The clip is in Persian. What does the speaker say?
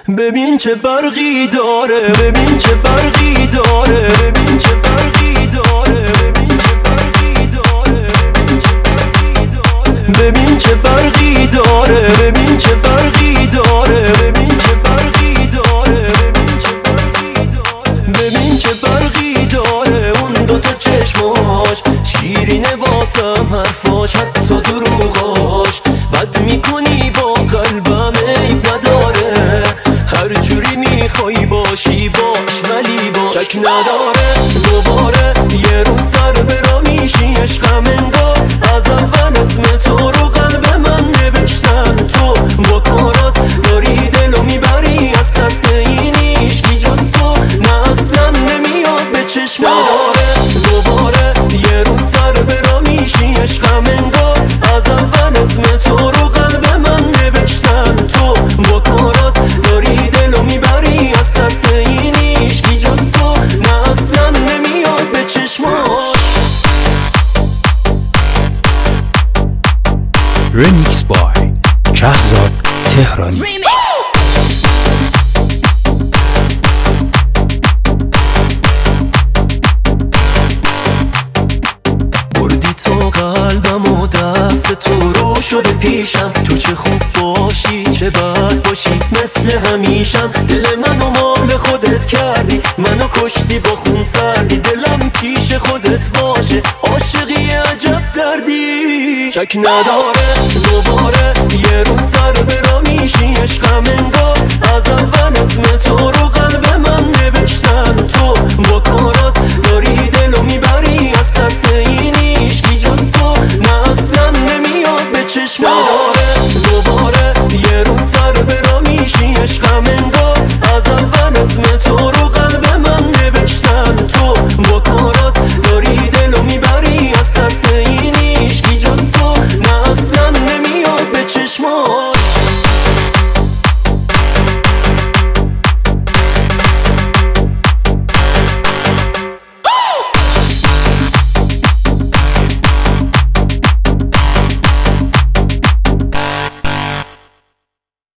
ببین چه برقی داره، ببین چه برقی داره، ببین چه برقی داره، ببین چه برقی داره، ببین چه برقی داره، ببین چه برقی داره، ببین چه برقی داره، ببین چه برقی داره، ببین چه برقی داره. اون دوتا چشماش شیرینه واسم، حرفاش حتی دروغاش. بد میکنی با قلبم عیب نداره، هر جوری میخوای باشی باش ولی باش. شک نداره دوباره یه روز سر برا میشی عشقم انگار. از اول اسم تو رو قلب من نوشتن، تو با کارات داری دلو میبری. از ترس این عشقی جز تو نه اصلا نمیاد به چشم. نداره دوباره یه روز سر برا میشی عشقم انگار. از اول اسم تو رو قلب من نوشتن، تو با کارات داری دلو میبری. از ترس این عشقی جز تو نه اصلا نمیاد به چشماش. رمیکس بای شهزاد تهرانی. بردی تو قلبم و دست تو رو شده پیشم. تو چه خوب باشی چه بد باشی مثل همیشم. دل منو مال خودت کردی، منو کشتی با خون سردی. دلم پیش خودت باشه عاشقی عجب دردی. شک نداره دوباره یه روز سر برا